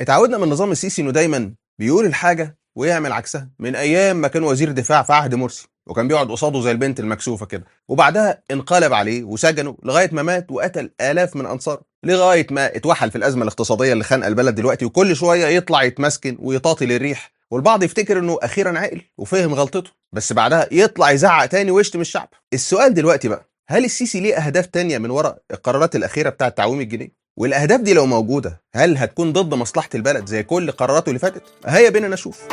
اتعودنا من النظام السيسي انه دايما بيقول الحاجه ويعمل عكسها، من ايام ما كان وزير دفاع في عهد مرسي وكان بيقعد قصاده زي البنت المكسوفه كده، وبعدها انقلب عليه وسجنه لغايه ما مات وقتل الاف من انصاره، لغايه ما اتوحل في الازمه الاقتصاديه اللي خانقه البلد دلوقتي، وكل شويه يطلع يتمسكن ويطاطي للريح، والبعض يفتكر انه اخيرا عقل وفهم غلطته، بس بعدها يطلع يزعق تاني ويشتم الشعب. السؤال دلوقتي بقى، هل السيسي ليه اهداف تانية من وراء القرارات الاخيره بتاعه تعويم الجنيه؟ والاهداف دي لو موجوده هل هتكون ضد مصلحه البلد زي كل قراراته اللي فاتت؟ هيا بينا نشوف.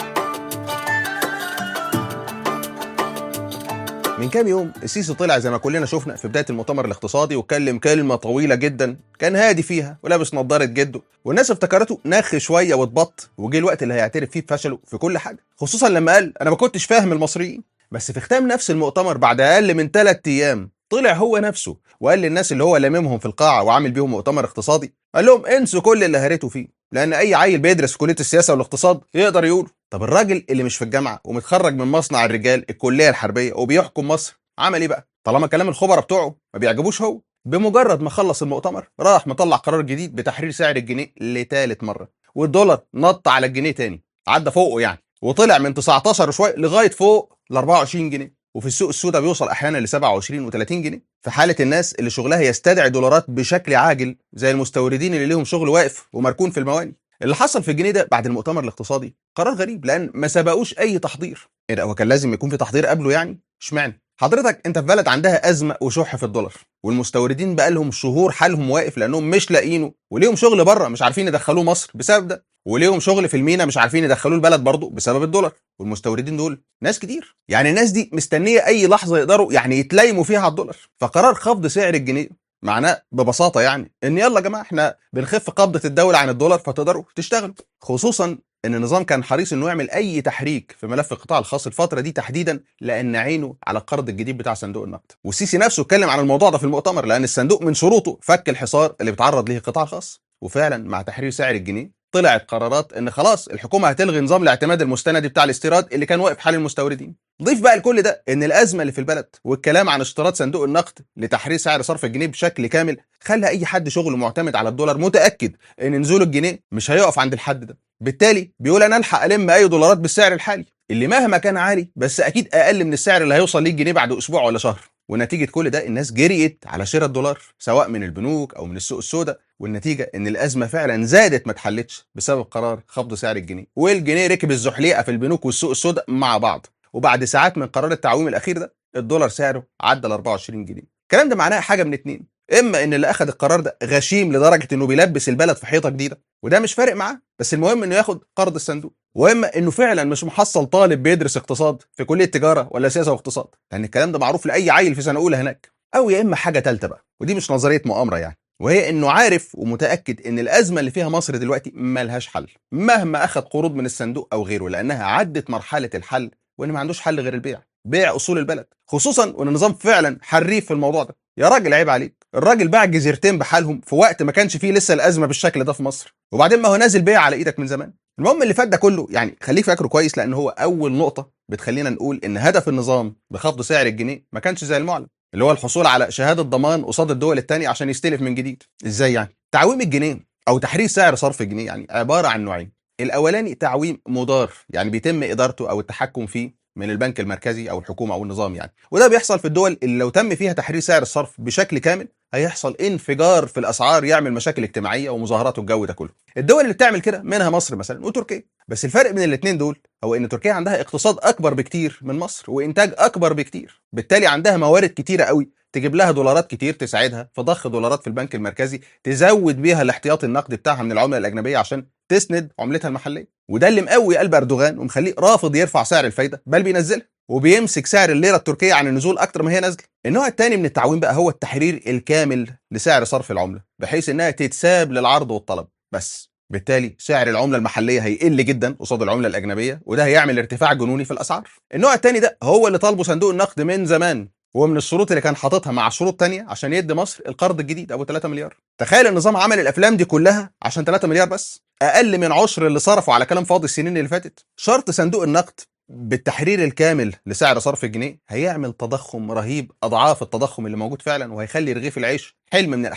من كام يوم السيسي طلع زي ما كلنا شفنا في بدايه المؤتمر الاقتصادي واتكلم كلمه طويله جدا، كان هادي فيها ولابس نظاره جده، والناس افتكرته نخ شويه واتبط، وجه الوقت اللي هيعترف فيه بفشله في كل حاجه، خصوصا لما قال انا ما كنتش فاهم المصريين. بس في ختام نفس المؤتمر بعد اقل من 3 ايام طلع هو نفسه وقال للناس اللي هو لاممهم في القاعه وعامل بيهم مؤتمر اقتصادي، قال لهم انسوا كل اللي هريتوا فيه، لان اي عيل بيدرس في كليه السياسه والاقتصاد يقدر يقول. طب الراجل اللي مش في الجامعه ومتخرج من مصنع الرجال الكليه الحربيه وبيحكم مصر عمل ايه بقى؟ طالما كلام الخبراء بتوعه ما بيعجبوش، هو بمجرد ما خلص المؤتمر راح مطلع قرار جديد بتحرير سعر الجنيه لثالث مره، والدولار نط على الجنيه تاني، عدى فوقه يعني، وطلع من 19 وشويه لغايه فوق ل 24 جنيه، وفي السوق السوداء بيوصل احيانا ل 27 و30 جنيه في حاله الناس اللي شغلها يستدعي دولارات بشكل عاجل، زي المستوردين اللي ليهم شغل واقف ومركون في المواني. اللي حصل في الجنيه ده بعد المؤتمر الاقتصادي قرار غريب، لان ما سبقوش اي تحضير. ايه ده، هو كان لازم يكون في تحضير قبله يعني؟ اشمعنى؟ حضرتك انت في بلد عندها ازمه وشح في الدولار، والمستوردين بقى لهم شهور حالهم واقف لانهم مش لاقيينه، وليهم شغل بره مش عارفين يدخلوه مصر بسبب ده، وليهم شغل في المينا مش عارفين يدخلوه البلد برضه بسبب الدولار. والمستوردين دول ناس كتير، يعني الناس دي مستنيه اي لحظه يقدروا يعني يتلايموا فيها على الدولار. فقرار خفض سعر الجنيه معناه ببساطه يعني ان يلا يا جماعه احنا بنخف قبضه الدوله عن الدولار فتقدروا تشتغلوا، خصوصا ان النظام كان حريص انه يعمل اي تحريك في ملف القطاع الخاص الفتره دي تحديدا، لان عينه على القرض الجديد بتاع صندوق النقد. والسيسي نفسه اتكلم عن الموضوع ده في المؤتمر، لان الصندوق من شروطه فك الحصار اللي بيتعرض ليه القطاع الخاص. وفعلا مع تحرير سعر الجنيه طلعت قرارات ان خلاص الحكومه هتلغي نظام الاعتماد المستندي بتاع الاستيراد اللي كان واقف حال المستوردين. ضيف بقى لكل ده ان الازمه اللي في البلد والكلام عن اشتراط صندوق النقد لتحرير سعر صرف الجنيه بشكل كامل خلى اي حد شغله معتمد على الدولار متاكد ان نزول الجنيه مش هيقف عند الحد ده. بالتالي بيقول انا الحق الم اي دولارات بالسعر الحالي اللي مهما كان عالي، بس اكيد اقل من السعر اللي هيوصل ليه الجنيه بعد اسبوع ولا شهر. ونتيجه كل ده الناس جريت على شراء الدولار سواء من البنوك او من السوق السوداء، والنتيجه ان الازمه فعلا زادت ما اتحلتش بسبب قرار خفض سعر الجنيه، والجنيه ركب الزحليقه في البنوك والسوق السوداء مع بعض. وبعد ساعات من قرار التعويم الاخير ده الدولار سعره عدى ال 24 جنيه. الكلام ده معناه حاجه من اتنين، اما ان اللي اخذ القرار ده غشيم لدرجه انه بيلبس البلد في حيطه جديده وده مش فارق معاه، بس المهم انه ياخد قرض الصندوق، واما انه فعلا مش محصل طالب بيدرس اقتصاد في كليه تجاره ولا سياسه واقتصاد، لان الكلام ده معروف لاي عيل في سنه اولى هناك. او يا اما حاجه ثالثه بقى، ودي مش نظريه مؤامره يعني، وهي انه عارف ومتاكد ان الازمه اللي فيها مصر دلوقتي ملهاش حل مهما اخذ قروض من الصندوق او غيره، لانها عدت مرحله الحل، وان ما عندوش حل غير البيع، بيع اصول البلد، خصوصا وان النظام فعلا حريف في الموضوع ده. يا راجل عيب عليك، الراجل باع جزيرتين بحالهم في وقت ما كانش فيه لسه الازمه بالشكل ده في مصر، وبعدين ما هو نازل بيع على ايدك من زمان. المهم اللي فات ده كله يعني خليك فاكره كويس، لان هو اول نقطه بتخلينا نقول ان هدف النظام بخفض سعر الجنيه ما كانش زي المعلن، اللي هو الحصول على شهاده ضمان قصاد الدول الثانيه عشان يستلف من جديد. ازاي يعني؟ تعويم الجنيه او تحرير سعر صرف الجنيه يعني عباره عن نوعين. الاولاني تعويم مضار، يعني بيتم ادارته او التحكم فيه من البنك المركزي او الحكومه او النظام يعني، وده بيحصل في الدول اللي لو تم فيها تحرير سعر الصرف بشكل كامل هيحصل انفجار في الاسعار يعمل مشاكل اجتماعيه ومظاهرات والجو ده كله. الدول اللي بتعمل كده منها مصر مثلا وتركيا، بس الفرق بين الاثنين دول هو ان تركيا عندها اقتصاد اكبر بكتير من مصر وانتاج اكبر بكتير، بالتالي عندها موارد كتيره قوي تجيب لها دولارات كتير تساعدها في ضخ دولارات في البنك المركزي تزود بيها الاحتياطي النقدي بتاعها من العمله الاجنبيه عشان تسند عملتها المحليه. وده اللي مقوي قلب اردوغان ومخليه رافض يرفع سعر الفايده بل بينزلها، وبيمسك سعر الليره التركيه عن النزول اكتر ما هي نازله. النوع الثاني من التعويم بقى هو التحرير الكامل لسعر صرف العمله بحيث انها تتساب للعرض والطلب بس. بالتالي سعر العمله المحليه هيقل جدا قصاد العمله الاجنبيه، وده هيعمل ارتفاع جنوني في الاسعار. النوع الثاني ده هو اللي طالبه صندوق النقد من زمان، ومن الشروط اللي كان حاططها مع شروط تانية عشان يدي مصر القرض الجديد ابو 3 مليار. تخيل النظام عمل الافلام دي كلها عشان 3 مليار بس، اقل من عشر اللي صرفوا على كلام فاضي السنين اللي فاتت. شرط صندوق النقد بالتحرير الكامل لسعر صرف الجنيه هيعمل تضخم رهيب اضعاف التضخم اللي موجود فعلا، وهيخلي رغيف العيش حلم من الاحلام.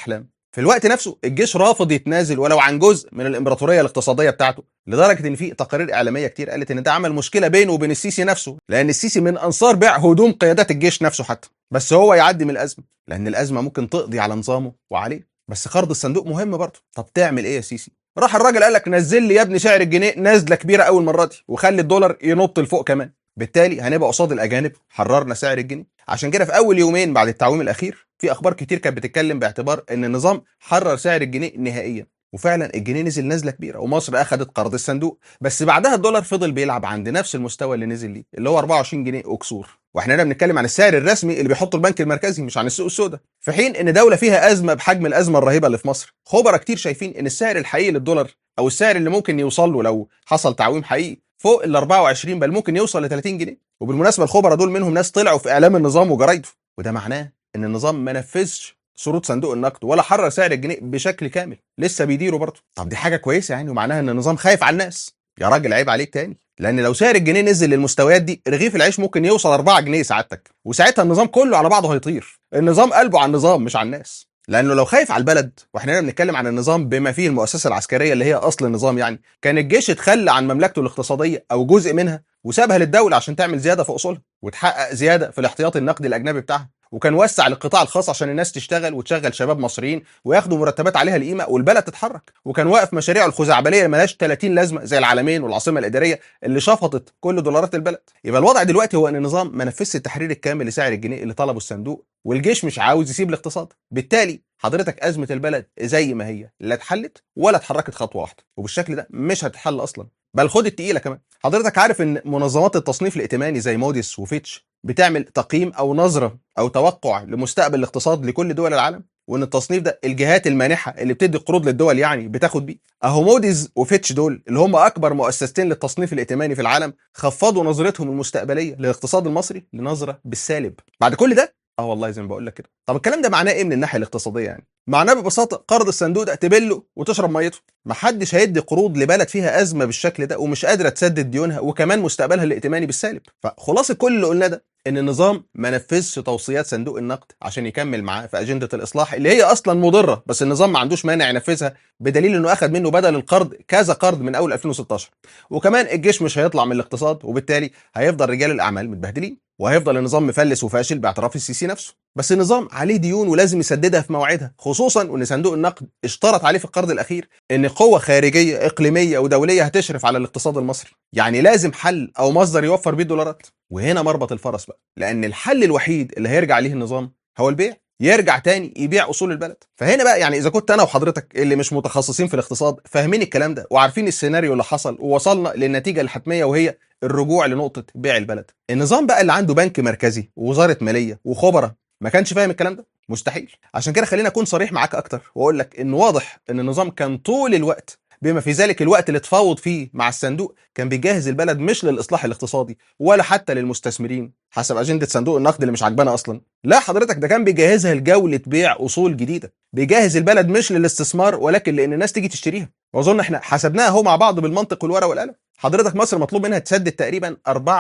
في الوقت نفسه الجيش رافض يتنازل ولو عن جزء من الامبراطوريه الاقتصاديه بتاعته، لدرجه ان في تقارير اعلاميه كتير قالت ان ده عمل مشكله بينه وبين السيسي نفسه، لان السيسي من انصار بيع هدوم قيادات الجيش نفسه حتى، بس هو يعدي من الازمه لان الازمه ممكن تقضي على نظامه وعليه. بس قرض الصندوق مهم برضه. طب تعمل ايه يا سيسي؟ راح الراجل قال لك نزل لي يا ابني سعر الجنيه نازله كبيره اول مره دي، وخلي الدولار ينط لفوق كمان، بالتالي هنبقى قصاد الاجانب حررنا سعر الجنيه. عشان كده في اول يومين بعد التعويم الاخير في اخبار كتير كانت بتتكلم باعتبار ان النظام حرر سعر الجنيه نهائيا، وفعلا الجنيه نزل نزله كبيره ومصر اخذت قرض الصندوق، بس بعدها الدولار فضل بيلعب عند نفس المستوى اللي نزل ليه اللي هو 24 جنيه وكسور، واحنا هنا بنتكلم عن السعر الرسمي اللي بيحطه البنك المركزي مش عن السوق السوداء، في حين ان دوله فيها ازمه بحجم الازمه الرهيبه اللي في مصر. خبراء كتير شايفين ان السعر الحقيقي للدولار او السعر اللي ممكن يوصل له لو حصل تعويم حقيقي فوق ال 24، بل ممكن يوصل ل 30 جنيه. وبالمناسبه الخبراء دول منهم ناس طلعوا في اعلام النظام وجرايده، وده معناه ان النظام ما نفذش شروط صندوق النقد ولا حرر سعر الجنيه بشكل كامل، لسه بيديروا برضه. طب دي حاجه كويسه يعني، ومعناها ان النظام خايف على الناس. يا راجل عيب عليك تاني، لان لو سعر الجنيه نزل للمستويات دي رغيف العيش ممكن يوصل 4 جنيه سعادتك، وساعتها النظام كله على بعضه هيطير. النظام قلبه على النظام مش على الناس، لانه لو خايف على البلد، واحنا هنا بنتكلم عن النظام بما فيه المؤسسه العسكريه اللي هي اصل النظام، يعني كان الجيش اتخلى عن مملكته الاقتصاديه او جزء منها وسابها للدوله عشان تعمل زياده في اصولها وتحقق زياده في الاحتياطي النقدي الاجنبي بتاعها، وكان وسع للقطاع الخاص عشان الناس تشتغل وتشغل شباب مصريين وياخدوا مرتبات عليها القيمه والبلد تتحرك، وكان واقف مشاريع الخزعبليه اللي مالهاش 30 لازمه زي العلمين والعاصمه الاداريه اللي شفطت كل دولارات البلد. يبقى الوضع دلوقتي هو ان النظام ما نفذش التحرير الكامل لسعر الجنيه اللي طلبه الصندوق، والجيش مش عاوز يسيب الاقتصاد، بالتالي حضرتك ازمه البلد زي ما هي لا اتحلت ولا اتحركت خطوه واحده، وبالشكل ده مش هتتحل اصلا، بل خد التقيله كمان. حضرتك عارف ان منظمات التصنيف الائتماني زي موديس وفيتش بتعمل تقييم او نظره او توقع لمستقبل الاقتصاد لكل دول العالم، وان التصنيف ده الجهات المانحه اللي بتدي قروض للدول يعني بتاخد بيه. اهو موديز وفيتش دول اللي هم اكبر مؤسستين للتصنيف الائتماني في العالم خفضوا نظرتهم المستقبليه للاقتصاد المصري لنظره بالسالب بعد كل ده. والله زي ما بقول لك كده. طب الكلام ده معناه ايه من الناحيه الاقتصاديه يعني؟ معناه ببساطه قرض الصندوق ده تبله وتشرب ميته. محدش هيدي قروض لبلد فيها ازمه بالشكل ده ومش قادره تسدد ديونها وكمان مستقبلها الائتماني بالسالب. فخلاصه كل اللي قلناه ده ان النظام ما نفذش توصيات صندوق النقد عشان يكمل معاه في اجنده الاصلاح اللي هي اصلا مضره، بس النظام ما عندوش مانع ينفذها بدليل انه اخذ منه بدل القرض كذا قرض من اول 2016. وكمان الجيش مش هيطلع من الاقتصاد، وبالتالي هيفضل رجال الاعمال متبهدلين، وهيفضل النظام مفلس وفاشل باعتراف السيسي نفسه. بس النظام عليه ديون ولازم يسددها في مواعيدها، خصوصا وان صندوق النقد اشترط عليه في القرض الاخير ان قوه خارجيه اقليميه ودوليه هتشرف على الاقتصاد المصري، يعني لازم حل او مصدر يوفر بيه الدولارات. وهنا مربط الفرس بقى، لان الحل الوحيد اللي هيرجع ليه النظام هو البيع، يرجع تاني يبيع اصول البلد. فهنا بقى يعني اذا كنت انا وحضرتك اللي مش متخصصين في الاقتصاد فاهمين الكلام ده وعارفين السيناريو اللي حصل ووصلنا للنتيجه الحتميه وهي الرجوع لنقطه بيع البلد، النظام بقى اللي عنده بنك مركزي ووزاره ماليه وخبراء ما كانش فاهم الكلام ده؟ مستحيل. عشان كده خلينا اكون صريح معاك اكتر واقول لك ان واضح ان النظام كان طول الوقت بما في ذلك الوقت اللي اتفاوض فيه مع الصندوق كان بيجهز البلد مش للاصلاح الاقتصادي ولا حتى للمستثمرين حسب اجنده صندوق النقد اللي مش عجبانا اصلا. لا حضرتك، ده كان بيجهزها لجوله بيع اصول جديده، بيجهز البلد مش للاستثمار ولكن لان الناس تيجي تشتريها. واظن احنا حسبناها اهو مع بعض بالمنطق والورقه والقلم. حضرتك مصر مطلوب منها تسدد تقريبا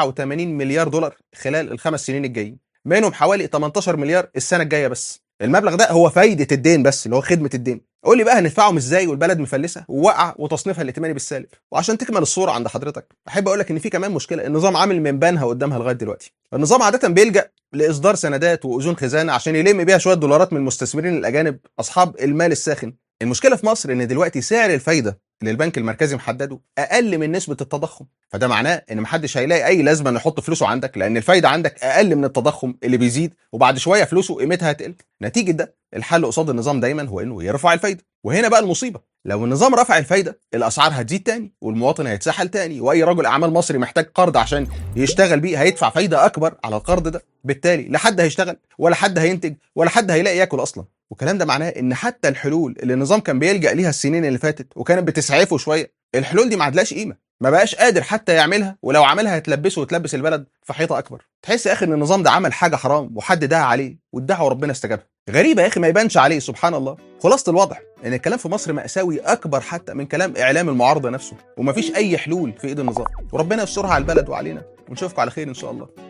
84 مليار دولار خلال الخمس سنين الجايين، منهم حوالي 18 مليار السنه الجايه بس. المبلغ ده هو فايده الدين بس اللي هو خدمه الدين. قول لي بقى هندفعهم ازاي والبلد مفلسه وواقعه وتصنيفها الائتماني بالسالب؟ وعشان تكمل الصوره عند حضرتك احب اقول لك ان في كمان مشكله النظام عامل من بانها قدامها لغايه دلوقتي. النظام عاده بيلجا لاصدار سندات واذون خزانه عشان يلم بيها شويه دولارات من المستثمرين الاجانب اصحاب المال الساخن. المشكله في مصر ان دلوقتي سعر الفايده اللي البنك المركزي محدده اقل من نسبه التضخم، فده معناه ان محدش هيلاقي اي لازمه انه يحط فلوسه عندك لان الفايده عندك اقل من التضخم اللي بيزيد، وبعد شويه فلوسه قيمتها هتقل. نتيجه ده الحل قصاد النظام دايما هو انه يرفع الفايده. وهنا بقى المصيبه، لو النظام رفع الفايده الاسعار هتزيد تاني والمواطن هيتسحل تاني، واي رجل اعمال مصري محتاج قرض عشان يشتغل بيه هيدفع فايده اكبر على القرض ده، بالتالي لا حد هيشتغل ولا حد هينتج ولا حد هيلاقي ياكل اصلا. والكلام ده معناه ان حتى الحلول اللي النظام كان بيلجأ ليها السنين اللي فاتت وكانت بتسعفه شويه، الحلول دي ما عادلاش قيمه، ما بقاش قادر حتى يعملها، ولو عملها هتلبسه وتلبس البلد في حيطه اكبر. تحس يا اخي ان النظام ده عمل حاجه حرام وحد دعا عليه وادعى وربنا استجابها. غريبه يا اخي ما يبانش عليه سبحان الله. خلاصه الواضح ان الكلام في مصر مأساوي اكبر حتى من كلام اعلام المعارضه نفسه، ومفيش اي حلول في ايد النظام، وربنا يسترها على البلد وعلينا، ونشوفكم على خير ان شاء الله.